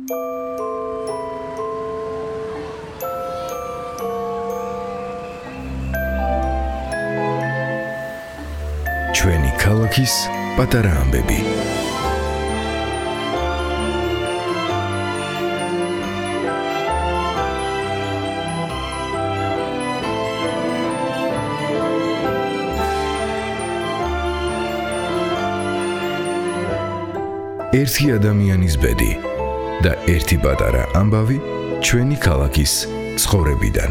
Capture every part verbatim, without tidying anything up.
ჩვენი ქალაქის პატარა ამბები. ერთი ადამიანის ბედი და ერთი პატარა ამბავი ჩვენი ქალაქის ცხოვრებიდან.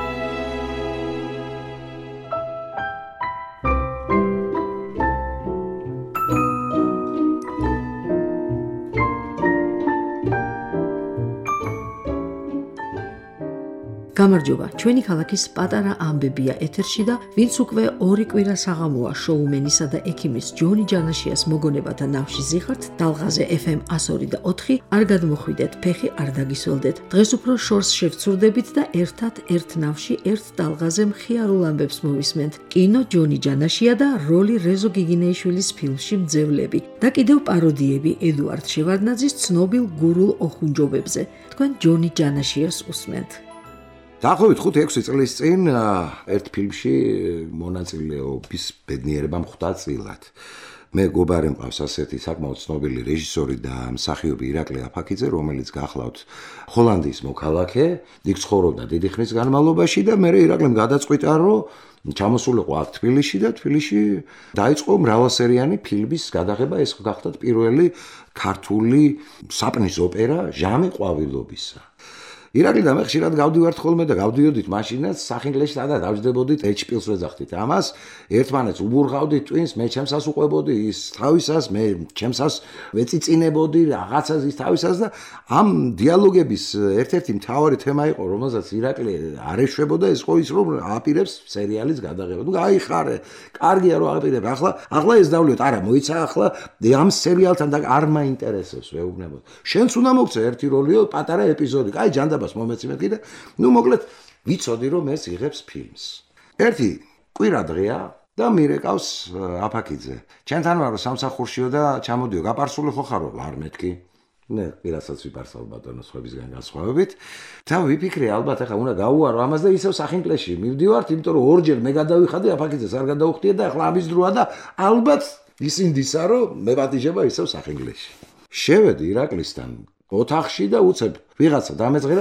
გამარჯობა, ჩვენი ქალაქის პატარა ამბებია ეთერში და ვინც უკვე ორი კვირა საღამოა შოუმენისა და ექიმის ჯონი ჯანაშიას მოგონებათა ნავში ზიღართ, დალღაზე ეფ ემ εκατო ორი და ოთხი, არ გადმოხვიდეთ, ფეხი არ დაგისველდეთ. დღეს უფრო შორს შევცურდებით და ერთად ერთ ნავში ერთ დალღაზე მხიარულ ამბებს მოვისმენთ. კინო ჯონი ჯანაშია და როლი რეზო გიგინეიშვილის ფილმში მძევლები და კიდევ პაროდიები ედუარდ შევარდნაძის ცნობილ გურულ ოხუნჯობებზე. თქვენ ჯონი ჯანაშიას უსმენთ. დაახლოებით ხუთი ექვსი წლის წინ ერთ ფილმში მონაწილეობის ბედნიერება მხვდა წილად. მე გობარი მყავს ასეთი საკმაოდ ცნობილი რეჟისორი და მსახიობი ირაკლი აფაქიძე, რომელიც გახლავთ ჰოლანდიის მოქალაქე, იქ ცხოვრობდა დიდი ხნის განმავლობაში და მე ირაკლიმ გადაწყვიტა, რომ ჩამოსულიყო აქ თბილისში და თბილისში დაიწყო მრავალსერიანი ფილმის გადაღება, ეს გახლავთ პირველი ქართული საპნის ოპერა ჟამი ყვავილობისა. ირაკლი და მე ხშირად გავდივართ ხოლმე და გავდიოდით მაშინაც სახინგლეში და დავждდებოდით ეჩპილს ვეძახდით. ამას ერთმანეთს უბურღავდით twins, მე ჩემსას უყვებოდი, ის თავისას, მე ჩემსას ვეწიწინებოდი, რაღაცას ის თავისას და ამ დიალოგების ერთ-ერთი მთავარი თემა იყო, რომელსაც ირაკლი არ ეშვებოდა, ეს ხო ის რომ აპირებს სერიალის გადაღება. ნუ გაიხარე, კარგია რომ აპირებ. ახლა ახლა ეს დავლიოთ, არა, მოიცა ახლა ამ სერიალთან და არ მაინტერესებს, ვეუბნებოდ. შენც უნდა მოგცე ერთი როლიო, პატარა ეპიზოდი. აი ჯანდა მომეციმეთი და ნუ მოკლედ ვიცოდი რომ ეს იღებს ფილმს. ერთი კვირა დღეა და მირეკავს აფაქიძე. ჩემთან ვარო სამსახურშიო და ჩამოდიო, გაპარსული ხო ხარო? არ მეთქი. ნე, პირასაც ვიპარსავ ბატონო სხვებისგან განსხვავებით. და ვიფიქრე ალბათ ახლა უნდა გავუარო ამას და ისევ სახინგლეში მივდივართ, იმიტომ რომ ორჯერ მე გადავიხადე, აფაქიძეს არ გადაუხდია და ახლა ამის დროა და ალბათ ისინდისა რომ მე ვატიჟება ისევ სახინგლეში. შევედი ირაკლისთან ოთახში და უცებ ვიღაცა დამეძღერა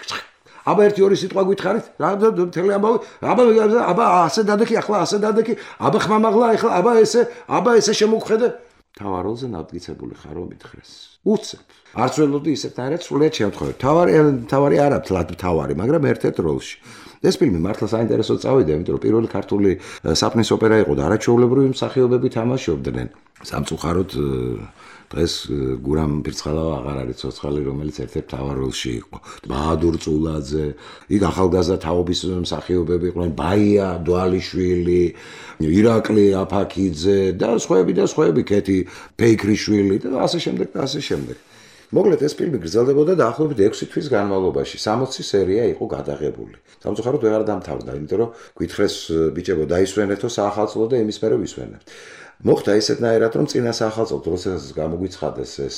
აბა ერთი ორი სიტყვა გითხარით რა მთელი ამბავი აბა აბა ასე დადექი ახლა ასე დადექი აბა ხმამაღლა ახლა აბა ესე აბა ესე შემოგხედე თავარ როლზე ნადგიცებული ხარ რომ მითხრეს უცებ არც ველოდი ისეთნაირად სრულიად შემთხვევით თავარი თავარი არა თლად თავარი მაგრამ ერთ-ერთ როლში ეს ფილმი მართლა საინტერესოდ წავიდა იმიტომ რომ პირველი ქართული საპნის ოპერა იყო და არაჩვეულებრივი მსახიობები თამაშობდნენ სამწუხაროდ დღეს გურამ ფირცხალავა აღარ არის ცოცხალი, რომელიც ერთ-ერთ მთავარ როლში იყო. ბაჰადურ წულაძე, იქ ახალგაზრდა თაობის მსახიობები იყვნენ, ბაია დვალიშვილი, ირაკლი აფაქიძე და სხვაები და სხვაები, კეთი ფეიქრიშვილი და ასე შემდეგ და ასე შემდეგ. მოკლედ ეს ფილმი გრძელდებოდა დაახლოებით ექვსი თვის განმავლობაში. სამოცი სერია იყო გადაღებული. სამწუხაროდ ვეღარ დამთავრდა, იმიტომ რომ გითხრეს ბიჭებო, დაისვენეთო საახალწლო და იმის მერე ვისვენებთ. მოხდა ისეთნაირად რომ წინა საახალწლოდ როდესაც გამოგვიცხადეს ეს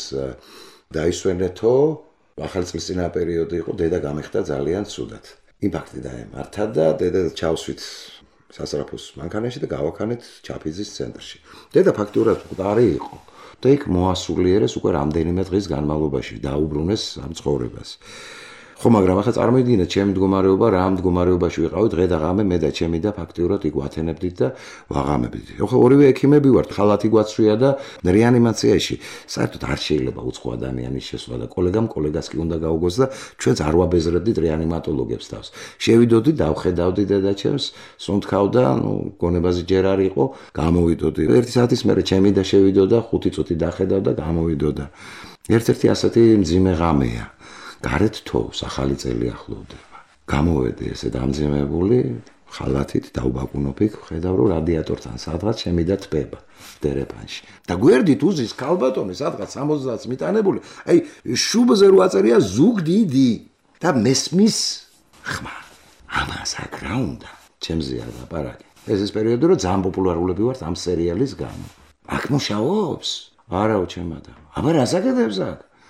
დაისვენეთო ახალი წლის წინა პერიოდი იყო დედა გამიხდა ძალიან ცუდად იმპაქტი დაემართა და დედა ჩავსვით სასწრაფოს მანქანაში და გავაქანეთ ჩაფიძის ცენტრში დედა ფაქტურად მკვდარი იყო და იქ მოასულიერეს უკვე რამდენიმე დღის განმავლობაში დაუბრუნეს ამ ცხოვრებას ხო მაგრამ ახლა წარმოიდგინეთ ჩემი მდგომარეობა რა მდგომარეობაში ვიყავი დღე და ღამე მე და ჩემი და ფაქტიურად იქ ვათენებდით და ვაღამებდით. ხო ორივე ექიმები ვართ, ხალათი გვაცვია და რეანიმაციაში საერთოდ არ შეიძლება უცხო ადამიანის შესვლა და კოლეგამ კოლეგას კი უნდა გაუგოს და ჩვენც არ ვაბეზრებდით რეანიმატოლოგებს თავს. შევიდოდი, დავხედავდი დედაჩემს, სუნთქავდა, ნუ გონებაზე ჯერ არ იყო, გამოვიდოდი. ერთი საათის მერე ჩემი და შევიდოდა, ხუთი წუთი დახედავდა, გამოვიდოდა. ერთ-ერთი ასეთი მძიმე ღამეა. გარეთ თოვს ახალი წელი ახლოვდება. გამოვედი ესე დამძიმებული, ხალათით დაუბაკუნოფიქ, ხედავ რომ რადიატორთან სადღაც შემიდა თბება დერეფანში. და გვერდით უზის ქალბატონი სადღაც სამოცდაათს მიტანებული, აი შუბზე რო აწერია ზუგ დიდი და მესმის ხმა. ამას აქ რა უნდა? ჩემზეა ლაპარაკი. ეს ის პერიოდი რომ ძალიან პოპულარულები ვართ ამ სერიალის გამო. აქ მუშაობს? არაო ჩემ ადამიანო. აბა რა საკეთებს აქ?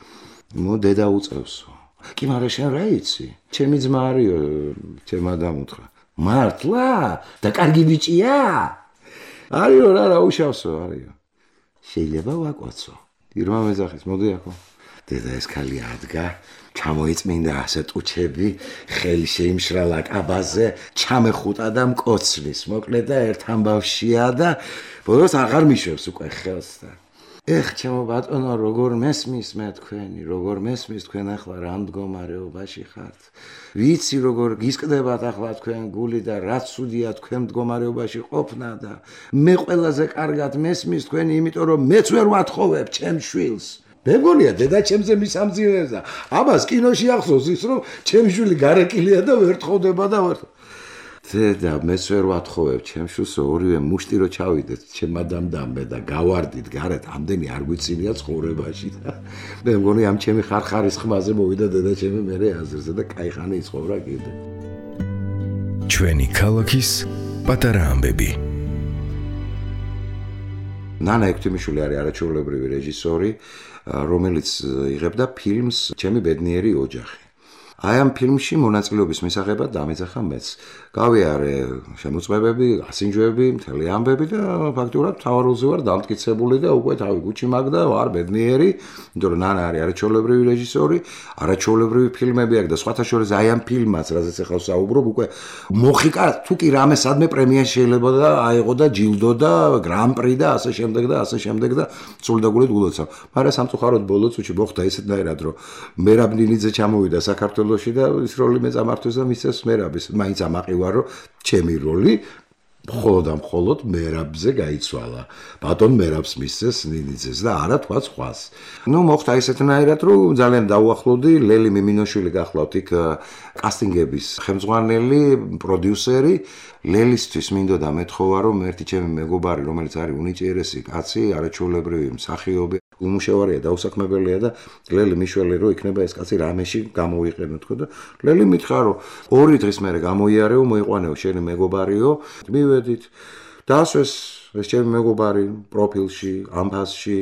მო დედა უწევსო. კი მარა შენ რა იცი? ჩემი ძმა არისო, ჩემ ადამ უთხრა. მართლა? და კარგი ბიჭია? არისო რა რა უშავსო არისო. შეიძლება ვაკვაცო. ირმა მეძახის, მოდი აქო. დედა ეს ქალი ადგა, ჩამოიწმინდა ასე ტუჩები, ხელი შეიმშრალა კაბაზე, ჩამეხუტა და მკოცნის. მოკლედ და ერთ ამბავშია და ბოლოს აღარ მიშვებს უკვე ხელს და ეხ ჩემო ბატონო, როგორ მესმის მე თქვენი, როგორ მესმის თქვენ ახლა რა მდგომარეობაში ხართ. ვიცი როგორ გისკდებათ ახლა თქვენ გული და რაც ცუდია თქვენ მდგომარეობაში ყოფნა და მე ყველაზე კარგად მესმის თქვენი, იმიტომ რომ მეც ვერ ვათხოვებ ჩემ შვილს. მე მგონია დედა ჩემზე მისამძიმებს და ამას კინოში ახსოვს ის რომ ჩემი შვილი გარეკილია და ვერ თხოვდება და ვერ დედა მეც ვერ ვათხოვებ ჩემ შვილს, ორივე მუშტი რო ჩავიდეთ ჩემ ადამდამბე და გავარდით გარეთ, ამდენი არ გვიცინია ცხოვრებაში და მე მგონი ამ ჩემი ხარხარის ხმაზე მოვიდა დედა ჩემი მერე აზრზე და кайხანი იცხოვრა კიდე. ჩვენი ქალაქის პატარა ამბები. ნანა ექვთიმიშვილი არის არაჩვეულებრივი რეჟისორი, რომელიც იღებდა ფილმს ჩემი ბედნიერი ოჯახი. აი ამ ფილმში მონაწილეობის მისაღებად დამეძახა მეც. გავიარე შემოწმებები, ასინჯვები, მთელი ამბები და ფაქტურად მთავარ როლზე ვარ დამტკიცებული და უკვე თავი გუჩი მაგ და ვარ ბედნიერი, იმიტომ რომ ნანა არის არაჩვეულებრივი რეჟისორი, არაჩვეულებრივი ფილმები აქვს და სხვათა შორის აი ამ ფილმაც, რაზეც ახლა ვსაუბრობ, უკვე მოხიკა თუ კი რამე სადმე პრემია შეიძლება და აიღო და ჯილდო და გრან-პრი და ასე შემდეგ და ასე შემდეგ და სულდაგულით გულოცავ. მაგრამ სამწუხაროდ ბოლოს უჩი მოხდა ისეთნაირად, რომ მერაბ ნინიძე ჩამოვიდა საქართველოში და ის როლი მეწამართვეს და მისცეს მერაბის. მაინც ამაყი ვარო ჩემი როლი მხოლოდ და მხოლოდ მერაბზე გაიცვალა. ბატონ მერაბს მისცეს ნინიძეს და არა თქვა სხვას. ნუ მოხდა ისეთნაირად, რომ ძალიან დაუახლოვდი, ლელი მიმინოშვილი გახლავთ იქ კასტინგების ხელმძღვანელი, პროდიუსერი. ლელისთვის მინდოდა მეთხოვა, რომ ერთი ჩემი მეგობარი, რომელიც არის უნიჭიერესი კაცი, არაჩვეულებრივი მსახიობი, უმუშევარია, დაუსაქმებელია და ლელი მიშველი რომ იქნება ეს კაცი რამეში გამოიყენო თქო და ლელი მითხრა რომ ორი დღის მერე გამოიარეო, მოიყვანეო შენი მეგობარიო, მივედით. დაასვეს ეს ჩემი მეგობარი პროფილში, ამფასში,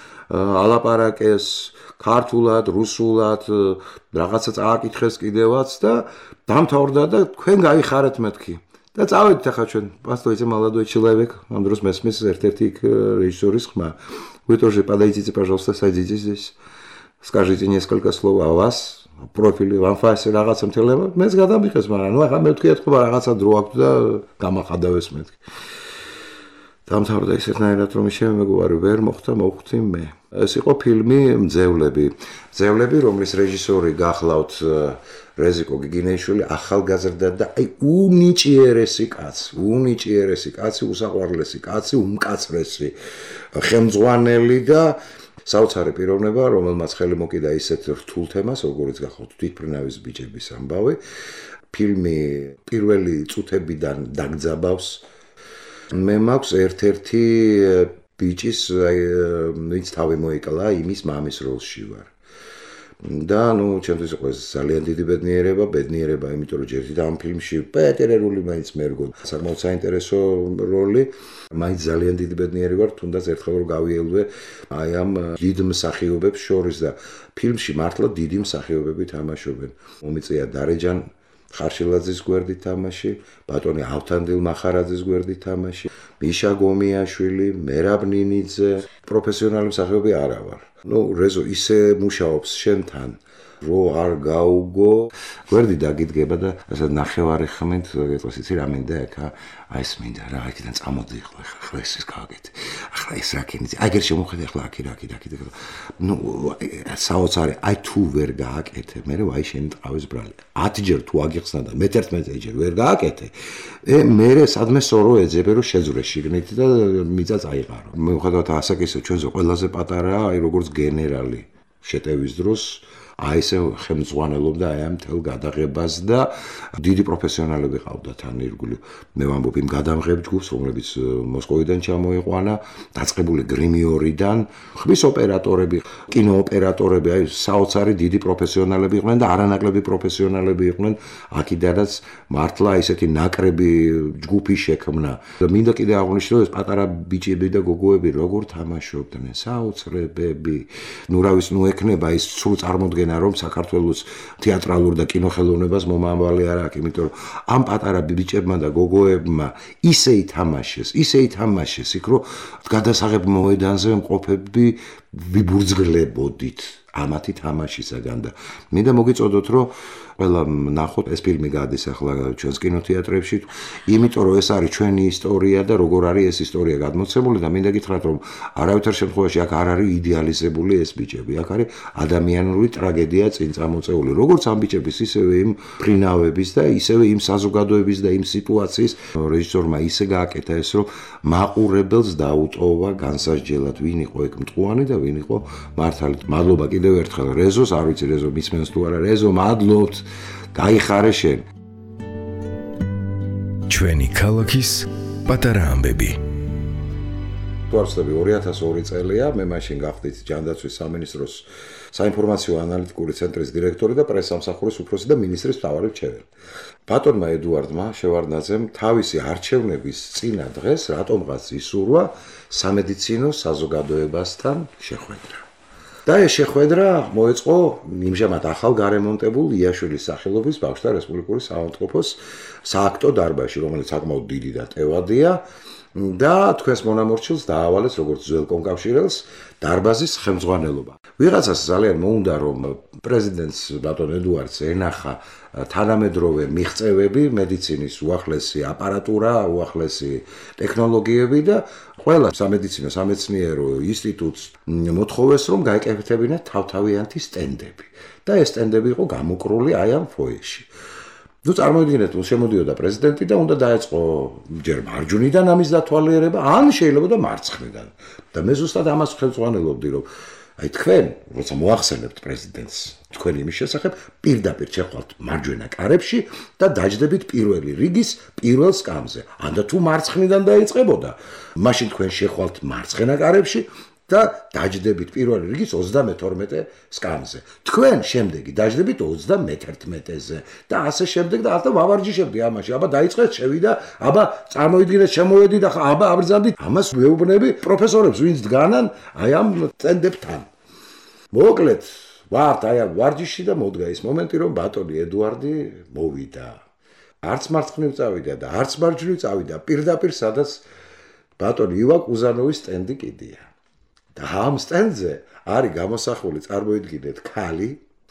ალაპარაკეს ქართულად, რუსულად, რაღაცა წააკითხეს კიდევაც და დამთავრდა და თქვენ გაიხარეთ მეთქი. და წავედით ახლა ჩვენ пастойте молодой человек, ამ დროს მესმის ერთ-ერთი იქ რეჟისორის ხმა. Вы тоже подойдите, пожалуйста, садитесь здесь. Скажите несколько слов о вас, о профиле, в анфасе რაღაცა მთლება. მეც გადამიხეს, მაგრამ ნუ ახლა მე ვთქვი ეთქობა რაღაცა დრო აქვს და გამახადავეს მეთქი. დამთავრდა ისეთნაირად, რომ ჩემი მეგობარი ვერ მოხვდა, მოვხვდი მე. ეს იყო ფილმი მძევლები. მძევლები, რომლის რეჟისორი გახლავთ რეზიკო გიგინეიშვილი, ახალგაზრდა და აი უნიჭიერესი კაცი, უნიჭიერესი კაცი, უსაყვარლესი კაცი, უმკაცრესი ხელმძღვანელი და საოცარი პიროვნება, რომელმაც ხელი მოკიდა ისეთ რთულ თემას, როგორც გახლავთ თვითმფრინავის ბიჭების ამბავი. ფილმი პირველი წუთებიდან დაგძაბავს. მე მაქვს ერთ-ერთი ბიჭის, ვინც თავი მოიკლა, იმის მამის როლში ვარ. და ნუ ჩემთვის იყო ეს ძალიან დიდი ბედნიერება, ბედნიერება, იმიტომ რომ ჯერ ამ ფილმში პეტერერული მაინც მერგო, საკმაოდ საინტერესო როლი, მაინც ძალიან დიდი ბედნიერი ვარ, თუნდაც ერთხელ რომ გავიელვე აი ამ დიდ მსახიობებს შორის და ფილმში მართლა დიდი მსახიობები თამაშობენ. მომიწია დარეჯან ხარშილაძის გვერდით თამაში, ბატონი ავთანდილ მახარაძის გვერდით თამაში, მიშა გომიაშვილი, მერაბ ნინიძე, პროფესიონალი მსახიობი არა ვარ. ნუ რეზო ისე მუშაობს შენთან, რო არ გაუგო, გვერდი დაგიდგება და ასე ნახევარი ხმით, ეგეთოს იცი რა მინდა ეხა, აი ეს მინდა რა, აქედან წამოდი ახლა, ახლა ეს ის გავაკეთე. ახლა ეს რა ქენიცი, აი გერ შემოხედე ახლა აქი რა, აქი, აქი. ნუ საოცარი, აი თუ ვერ გააკეთე, მე ვაი შენი ტყავის ბრალი. ათჯერ თუ აგიხსნა და მეთერთმეტეჯერ ვერ გააკეთე, ე მე სადმე სორო ეძებე რომ შეძვრე შიგნით და მიწა წაიყარო. მიუხედავად ასაკისა ჩვენზე ყველაზე პატარაა, აი როგორც გენერალი შეტევის დროს აი ესე ხელმძღვანელობდა აი ამ მთელ გადაღებას და დიდი პროფესიონალები ყავდა თან ირგვლივ. მე ვამბობ იმ გადამღებ ჯგუფს, რომლებიც მოსკოვიდან ჩამოიყვანა, დაწყებული გრიმიორიდან, ხმის ოპერატორები, კინოოპერატორები, აი საოცარი დიდი პროფესიონალები იყვნენ და არანაკლები პროფესიონალები იყვნენ. აქედანაც მართლა ისეთი ნაკრები ჯგუფი შექმნა. მინდა კიდე აღვნიშნო ეს პატარა ბიჭები და გოგოები როგორ თამაშობდნენ, საოცრებები. ნუ რა ვიცი, ნუ ექნება ის სრულ წარმოდგენა, რომ საქართველოს თეატრალურ და კინოხელოვნებას მომავალი არ აქვს, იმიტომ რომ ამ პატარა ბიჭებმა და გოგოებმა ისე ითამაშეს, ისე ითამაშეს იქ, რომ გადასაღებ მოედანზე მყოფები ვიბურძგლებოდით ამათი თამაშისაგან და მინდა მოგიწოდოთ, რომ ყველა ნახოთ ეს ფილმი გადის ახლა ჩვენს კინოთეატრებში, იმიტომ რომ ეს არის ჩვენი ისტორია და როგორ არის ეს ისტორია გადმოცემული და მინდა გითხრათ, რომ არავითარ შემთხვევაში აქ არ არის იდეალიზებული ეს ბიჭები, აქ არის ადამიანური ტრაგედია წინ წამოწეული, როგორც ამ ბიჭების, ისევე იმ ფრინავების და ისევე იმ საზოგადოების და იმ სიტუაციის რეჟისორმა ისე გააკეთა ეს, რომ მაყურებელს დაუტოვა განსასჯელად, ვინ იყო ეგ მტყუანი და ვინ იყო მართალი. მადლობა კიდევ ერთხელ რეზოს, არ ვიცი რეზო მისმენს თუ არა, რეზო მადლობთ. გაიხარე შენ. ჩვენი ქალაქის პატარა ამბები. თვარწლები ორი ათას ორი წელია, მე მაშინ გავხდით ჯანდაცვის სამინისტროს საინფორმაციო ანალიტიკური ცენტრის დირექტორი და პრესსამსახურის უფროსი და მინისტრის მთავარი მრჩეველი. ბატონმა ედუარდმა შევარდნაძემ თავისი არჩევნების წინა დღეს რატომღაც ისურვა სამედიცინო საზოგადოებასთან შეხვედრა. და ეს შეხვედრა მოეწყო იმჟამად ახალ გარემონტებულ იაშვილის სახელობის ბავშვთა რესპუბლიკური საავადმყოფოს სააქტო დარბაზში, რომელიც საკმაოდ დიდი და ტევადია და თქვენს მონამორჩილს დაავალეს როგორც ძველ კონკავშირელს დარბაზის ხელმძღვანელობა. ვიღაცას ძალიან მოუნდა, რომ პრეზიდენტს ბატონ ედუარდს ენახა თანამედროვე მიღწევები, მედიცინის უახლესი აპარატურა, უახლესი ტექნოლოგიები და ყველა სამედიცინო სამეცნიერო ინსტიტუტს მოთხოვეს, რომ გაეკეთებინათ თავთავიანთი სტენდები. და ეს სტენდები იყო გამოკრული აი ამ ფოიეში. ნუ წარმოიდგინეთ, შემოდიოდა პრეზიდენტი და უნდა დაეწყო ჯერ მარჯვნიდან ამის დათვალიერება, ან შეიძლება და მარცხნიდან. და მე ზუსტად ამას ხელმძღვანელობდი, რომ აი თქვენ, როცა მოახსენებთ პრეზიდენტს, თქვენ იმის შესახებ პირდაპირ შეხვალთ მარჯვენა კარებში და დაჯდებით პირველი რიგის პირველ სკამზე. ანდა თუ მარცხნიდან დაიწყებოდა, მაშინ თქვენ შეხვალთ მარცხენა კარებში და დაჯდებით პირველი რიგის ოცდამეთორმეტე სკამზე. თქვენ შემდეგი დაჯდებით ოცდამეთერთმეტეზე და ასე შემდეგ და ახლა ვავარჯიშებდი ამაში. აბა დაიწყეთ, შევიდა, აბა წარმოიდგინეთ, შემოვედი და აბა აბრძანდით. ამას ვეუბნები პროფესორებს, ვინც დგანან აი ამ სტენდებთან. მოკლედ, ვართ აი ამ ვარჯიში და მოდგა ის მომენტი, რომ ბატონი ედუარდი მოვიდა. არც მარცხნივ წავიდა და არც მარჯვნივ წავიდა, პირდაპირ სადაც ბატონი ივაკ უზანოვის სტენდი კიდია. და ამ სტენდზე არის გამოსახული, წარმოიდგინეთ, ქალი,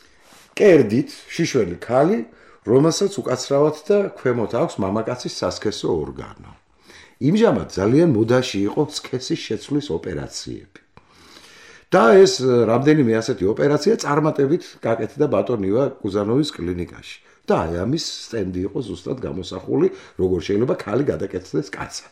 კერდით, შიშველი ქალი, რომელსაც უკაცრავად და ქვემოთ აქვს მამაკაცის სასქესო ორგანო. იმჟამად ძალიან მოდაში იყო სქესის შეცვლის ოპერაციები. და ეს რამდენიმე ასეთი ოპერაცია წარმატებით გაკეთდა ბატონ ივაკ უზანოვის კლინიკაში. და აი ამის სტენდი იყო ზუსტად გამოსახული, როგორ შეიძლება ქალი გადაკეთდეს კაცად.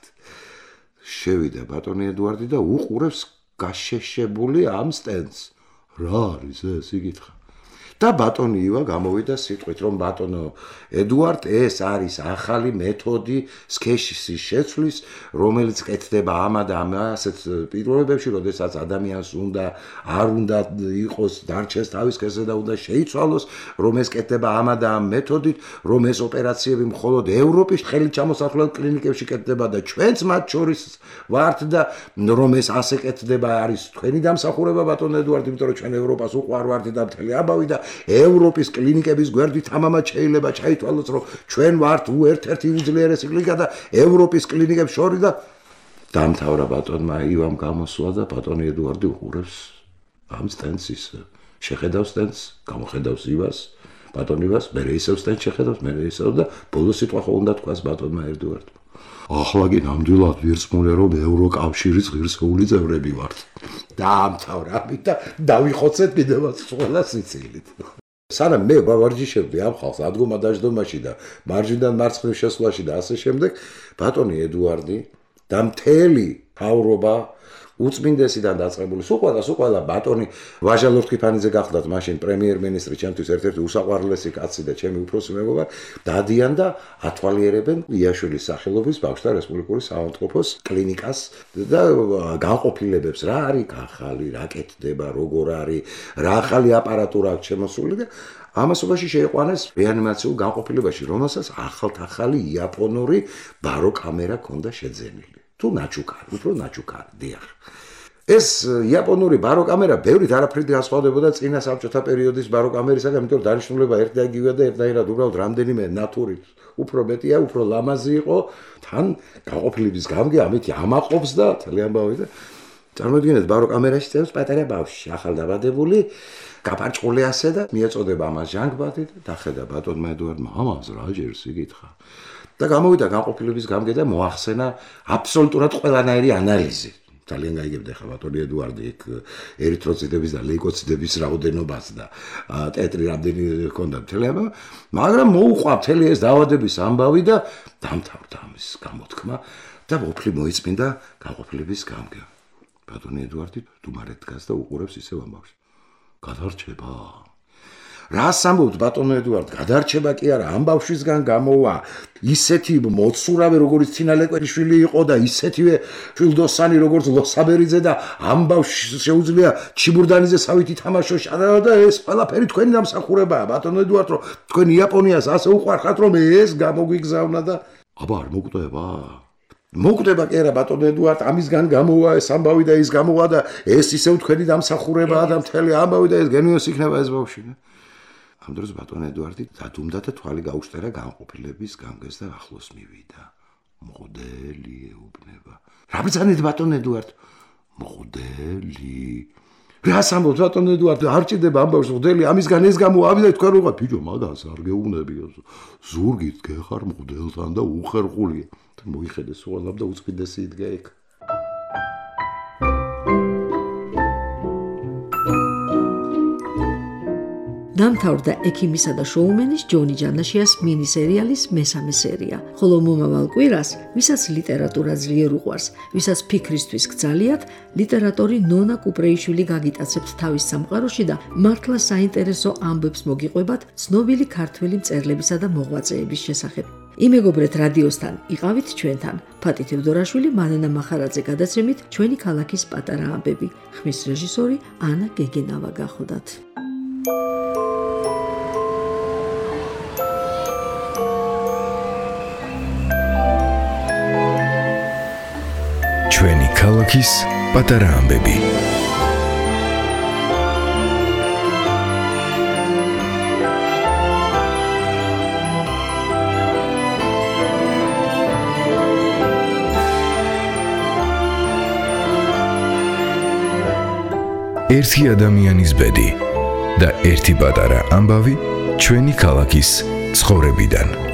შევიდა ბატონი ედუარდი და უყურებს გაშეშებული ამ სტენდს. რა არის ეს, იკითხა. და ბატონი ივა გამოვიდა სიტყვით, რომ ბატონო ედუარდ, ეს არის ახალი მეთოდი სქესის შეცვლის, რომელიც კეთდება ამა და ამა ასეთ პირობებში, როდესაც ადამიანს უნდა არ უნდა იყოს დარჩეს თავის სქესზე და უნდა შეიცვალოს, რომ ეს კეთდება ამა და ამ მეთოდით, რომ ეს ოპერაციები მხოლოდ ევროპის ხელით ჩამოსახლებელ კლინიკებში კეთდება და ჩვენც მათ შორის ვართ და რომ ეს ასე კეთდება არის თქვენი დამსახურება ბატონ ედუარდ, იმიტომ რომ ჩვენ ევროპას უყვარ ვართ და მთელი ამბავი და ევროპის კლინიკების გვერდით ამამად შეიძლება ჩაითვალოს, რომ ჩვენ ვართ ერთ-ერთი უძლიერესი კლინიკა და ევროპის კლინიკებს შორის და დამთავრა ბატონმა ივამ გამოსვლა და ბატონი ედუარდი უყურებს ამ სტენდს ის შეხედავს სტენდს, გამოხედავს ივას, ბატონი ივას, მე ისევ სტენდს შეხედავს, მე ისევ და ბოლო სიტყვა ხო უნდა თქვას ბატონმა ედუარდმა. ახლა კი ნამდვილად ვირწმუნე, რომ ევროკავშირის ღირსეული წევრები ვართ. დაამთავრა ამით და დავიხოცეთ კიდევაც ყველა სიცილით. სანამ მე ვავარჯიშებდი ამ ხალხს ადგომა დაждომაში და მარჯვნიდან მარცხნივ შესვლაში და ასე შემდეგ, ბატონი ედუარდი და მთელი თავრობა უწმინდესიდან დაწყებული სულ ყველა სულ ყველა ბატონი ვაჟა ლორთქიფანიძე გახლდათ მაშინ პრემიერ-მინისტრი, ჩემთვის ერთ-ერთი უსაყვარლესი კაცი და ჩემი უფროსი მეგობარი, დადიან და ათვალიერებენ იაშვილის სახელობის ბავშვთა რესპუბლიკური საავადმყოფოს კლინიკას და განყოფილებებს რა არის ახალი, რა კეთდება, როგორ არის, რა ახალი აპარატურა აქვს შემოსული და ამასობაში შეიყვანეს რეანიმაციულ განყოფილებაში, რომელსაც ახალ-ახალი იაპონური ბარო კამერა ჰქონდა შეძენილი. თუ ნაჩუქარი, უფრო ნაჩუქარი, დიახ. ეს იაპონური ბარო კამერა ბევრით არაფრით განსხვავდებოდა წინა საბჭოთა პერიოდის ბარო კამერისაგან, იმიტომ რომ დანიშნულება ერთი და იგივეა და ერთნაირად უბრალოდ რამდენიმე ნატურით უფრო მეტია, უფრო ლამაზი იყო, თან განყოფილების გამგე ამით ამაყობს და თელი ამბავი და წარმოიდგინეთ ბარო კამერაში წევს პატარა ბავშვი, ახალდაბადებული, გაპარჭყული ასე და მიეწოდება ამას ჟანგბადი და დახედა ბატონმა ედუარდმა, ამას რა ჯერს იკითხა. და გამოვიდა განყოფილების გამგე და მოახსენა აბსოლუტურად ყველანაირი ანალიზი. ძალიან გაიგებდა ხა ბატონი ედუარდი იქ ერითროციტების და ლეიკოციტების რაოდენობას და ტეტრი რამდენი ჰქონდა მთელი ამბავი, მაგრამ მოუყვა მთელი ეს დაავადების ამბავი და დამთავრდა ამის გამოთქმა და ოფლი მოიწმინდა განყოფილების გამგე. ბატონი ედუარდი დუმარეთ დგას და უყურებს ისევ ამბავს. გადარჩება. რას ამბობთ ბატონო ედუარდ? გადარჩება კი არა, ამბავშვისგან გამოვა ისეთი მოცურავე როგორც თინალეკვერიშვილი იყო და ისეთივე შვილდოსანი როგორც ლოსაბერიძე და ამბავშვს შეუძლია ჩიბურდანიძე სავით ითამაშოს და ეს ყველაფერი თქვენი დამსახურებაა ბატონო ედუარდ, რომ თქვენ იაპონიას ასე უყვარხართ რომ ეს გამოგვიგზავნა და აბა არ მოკვდება. მოკვდება კი არა ბატონო ედუარდ, ამისგან გამოვა ეს ამბავი და ის გამოვა და ეს ისევ თქვენი დამსახურებაა და მთელი ამბავი და ეს გენიოსი იქნება ეს ბავშვი. ამ დროს ბატონო ედუარდი დადუმდა და თვალი გაუშტერა განყოფილების გამგეს და ახლოს მივიდა. მღვდელი ეუბნება. რა ბრძანეთ ბატონო ედუარდ? მღვდელი. რას ამბობთ ბატონო ედუარდ? არ ჭირდება ამბავს მღვდელი, ამისგან ეს გამოვიდა თქვენ უყვა ბიჭო, მაგას არ გეუბნები. ზურგით გეხარ მღვდელთან და უხერხულია. მოიხედე სულამ და უწმინდესი იდგა იქ. დამთავრდა ექიმისა და შოუმენის ჯონი ჯანაშიას მინი-სერიალის მესამე სერია, ხოლო მომავალ კვირას, ვისაც ლიტერატურა ძლიერ უყვარს, ვისაც ფიქრისთვის გძალიათ, ლიტერატორი ნონა კუპრეიშვილი გაგიტაცებთ თავის სამყაროში და მართლა საინტერესო ამბებს მოგიყვებათ ცნობილი ქართველი მწერლებისა და მოღვაწეების შესახებ. იმეგობრეთ რადიოსთან, იყავით ჩვენთან. ფატი თევდორაშვილი, მანანა მახარაძე გადაცემით ჩვენი ქალაქის პატარა ამბები. ხმის რეჟისორი ანა გეგენავა გახოდათ. ჩვენი ქალაქის პატარა ამბები. ერთი ადამიანის ბედი და ერთი პატარა ამბავი ჩვენი ქალაქის ცხოვრებიდან.